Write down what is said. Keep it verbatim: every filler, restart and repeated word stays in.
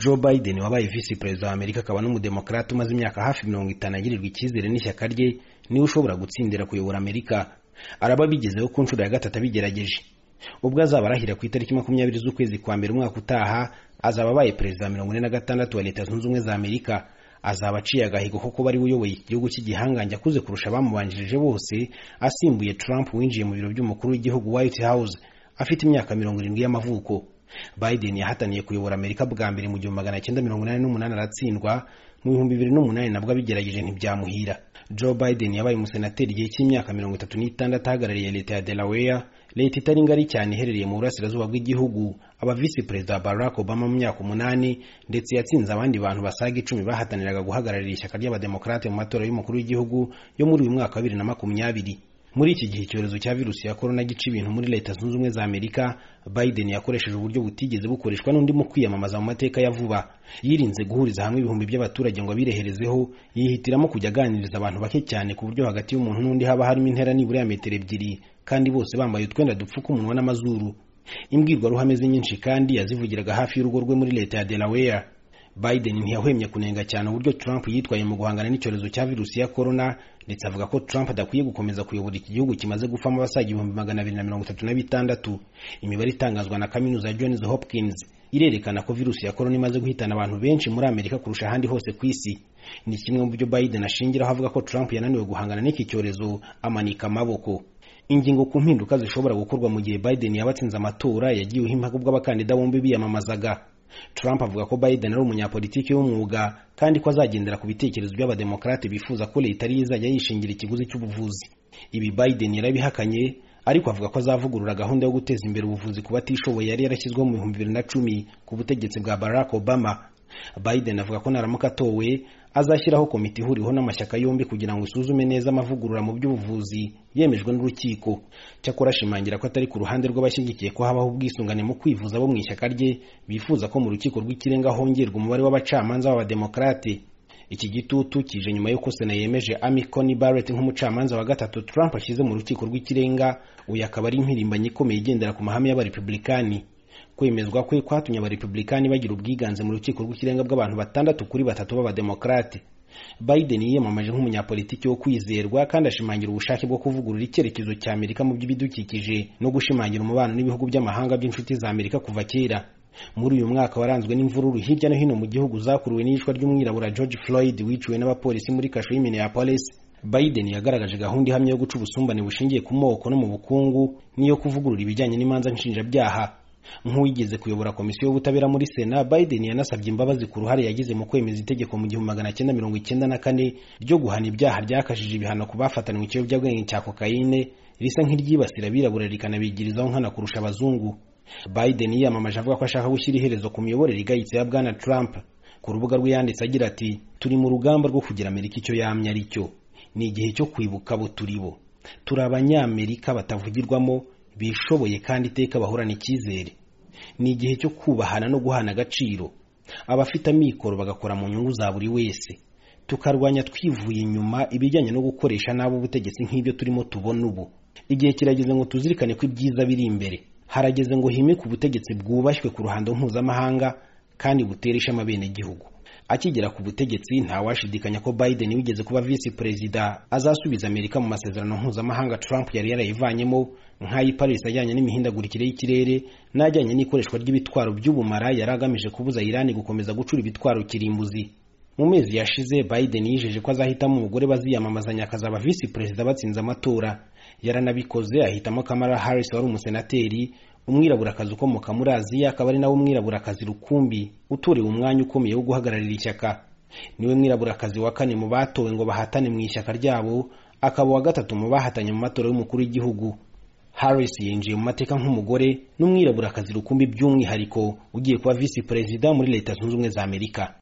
Joe Biden wabaye vice perezida wa Amerika akaba n'umudemokrate umaze imyaka hafi mirongo itanu agirirwa icyizere n'ishyaka rye niwe ushobora gutsindira kuyobora Amerika. Araba bigezeho ku nshuro ya gatatu abigerageje. Ubwo azaba arahira ku itariki makumyabiri z'ukwezi kwa mbere umwaka utaha, azaba abaye perezida mirongo ine na gatandatu wa Leta Zunze Ubumwe za Amerika. Azaba aciye agahigo koko bari uyoboye igihugu cy'igihangange akuze kurusha abamubanjirije bose, asimbuye Trump winjiye mu biro by'umukuru w'igihugu White House afite imyaka mirongo irindwi y'amavuko. Biden yahataniye kuyobora Amerika bwa mbere mu gihumbi magana cyenda mirongo inani n'umunani aratsindwa, mu bihumbi bibiri n'umunani nabwo abigerageje ntibyamuhira. Joe Biden yabaye umusenateri igihe cy'imyaka mirongo itatu n'itandatu ahagarariye leta ya Delaware, leta itari ngari cyane iherereye mu burasirazuba bw'igihugu. Aba vice perezida Barack Obama mu myaka umunani, ndetse yatsinze abandi bantu basaga icumi bahataniraga guhagararira ishyaka ry'abademokrate mu matora y'umukuru w'igihugu yo muri uyu mwaka wa bibiri na makumyabiri. Muri iki gihe icyorezo cya virusi ya corona gica ibintu muri Leta Zunze Ubumwe za Amerika, Biden yakoresheje uburyo butigeze bukoreshwa n'undi mu kwiyamamaza mu mateka ya vuba. Yirinze guhuriza hamwe ibihumbi by'abaturage ngo abireherezeho, yihitiramo kujya aganiriza abantu bake cyane ku buryo hagati y'umuntu n'undi haba harimo intera nibura ya metero ebyiri, kandi bose bambaye utwenda dupfuka umunwa n'amazuru. Imbwirwaruhame nyinshi kandi yazivugiraga hafi y'urugo rwe muri leta ya Delaware. Biden ntiyahwemye kunenga cyane uburyo Trump yitwaye mu guhangana n'icyorezo cya virusi ya corona, ndetse avuga ko Trump adakwiye gukomeza kuyobora iki gihugu kimaze gufamo abasaga ibihumbi magana abiri na mirongo itatu na bitandatu. Imibare itangazwa na kaminuza ya Johns Hopkins irerekana ko virusi ya corona imaze guhitana abantu benshi muri Amerika kurusha ahandi hose ku isi. Ni kimwe mu byo Biden ashingiraho avuga ko Trump yananiwe guhangana n'iki cyorezo, amanika amaboko. Ingingo ku mpinduka zishobora gukorwa mu gihe Biden yabatsinze amatora yagiyeho impaka ubwo abakandida bombi biyamamazaga. Trump avuga ko Biden ari umunyapolitiki w'umwuga kandi ko azagendera ku bitekerezo by'abademokrate bifuza ko leta ari izajya yishingira ikiguzi cy'ubuvuzi. Ibi Biden yarabihakanye, ariko avuga ko azavugurura gahunda yo guteza imbere ubuvuzi ku batishoboye yari yarashyizweho mu bihumbi bibiri na cumi ku butegetsi bwa Barack Obama. Biden avuga ko naramuka atowe azashyiraho komite ihuriweho n'amashyaka yombi kugira ngo isuzume neza amavugurura mu by'ubuvuzi yemejwe n'urukiko. Cyakora ashimangira ko atari ku ruhande rw'abashyigikiye ko habaho ubwisungane mu kwivuza bo mu ishyaka rye bifuza ko mu rukiko rw'ikirenga hongerwa umubare w'abacamanza b'abademokrate. Iki gitutu kije nyuma y'uko Sena yemeje Amy Coney Barrett nk'umucamanza wa gatatu Trump ashyize mu rukiko rw'ikirenga. Uyu akaba ari impirimbanyi ikomeye igendera ku mahame y'abarepublikani. Kwemezwa kwe kwatumye abarepublikani bagira ubwiganze mu rukiko rw'ikirenga bw'abantu batandatu kuri batatu b'abademokrate. Biden yiyamamaje nk'umunyapolitiki wo kwizerwa kandi ashimangira ubushake bwo kuvugurura icyerekezo cya Amerika mu by'ibidukikije no gushimangira umubano n'ibihugu by'amahanga by'inshuti za Amerika kuva kera. Muri uyu mwaka waranzwe n'imvururu hirya no hino mu gihugu zakuruwe n'iyicwa ry'umwirabura George Floyd wiciwe n'abapolisi muri kasho y'i Minneapolis, Biden yagaragaje gahunda ihamye yo guca ubusumbane bushingiye ku moko no mu bukungu n'iyo kuvugurura ibijyanye n'imanza nshinjabyaha. Nk'uwigeze kuyobora komisiyo y'ubutabera muri Sena, Biden yanasabye imbabazi ku ruhare yagize mu kwemeza itegeko mu gihumbi magana cyenda mirongo icyenda na kane ryo guhana ibyaha ryakajije ibihano ku bafatanywe ikiyobyabwenge cya kokayine risa nk'iryibasira abirabura rikanabigirizaho nkana kurusha abazungu. Biden yiyamamaje avuga ko ashaka gushyira iherezo ku miyoborere igayitse ya Bwana Trump. Ku rubuga rwe yanditse agira ati, turi mu rugamba rwo kugira Amerika icyo yamye ari cyo. Ni igihe cyo kwibuka abo turi bo. Turi abanyamerika batavugirwamo, bishoboye kandi iteka bahorana icyizere. Ni igihe cyo kubahana no guhana agaciro. Abafite amikoro bagakora mu nyungu za buri wese. Tukarwanya twivuye inyuma ibijyanye no gukoresha nabo ubutegetsi nk'ibyo turimo tubona ubu. Igihe kirageze ngo tuzirikane ko ibyiza biri imbere. Harageze ngo hime ku butegetsi bwubashywe ku ruhando mpuzamahanga kandi butere ishema bene gihugu. Akigera ku butegetsi nta washidikanya ko Biden wigeze kuba vice perezida azasubiza Amerika mu masezerano mpuzamahanga Trump yari yarayivanyemo, nk'ayi Paris ajyanye n'imihindagurikire y'ikirere n'ajyanye n'ikoreshwa ry'ibitwaro by'ubumara yari agamije kubuza Iran gukomeza gucura ibitwaro kirimbuzi. Mu mezi yashize Biden yijeje ko azahitamo umugore baziyamamazanya akazaba vice perezida batsinze amatora. Yaranabikoze, ahitamo Kamala Harris wari umusenateri, umwiraburakazi ukomoka muri Aziya, akaba ari nawe umwiraburakazi rukumbi utorewe umwanya ukomeye wo guhagararira ishyaka. Niwe mwiraburakazi wa kane mu batowe ngo bahatane mu ishyaka ryabo, akaba wa gatatu mu bahatanye mu matora y'umukuru w'igihugu. Harris yinjiye mu mateka nk'umugore n'umwiraburakazi rukumbi by'umwihariko ugiye kuba vice perezida muri Leta Zunze Ubumwe za Amerika.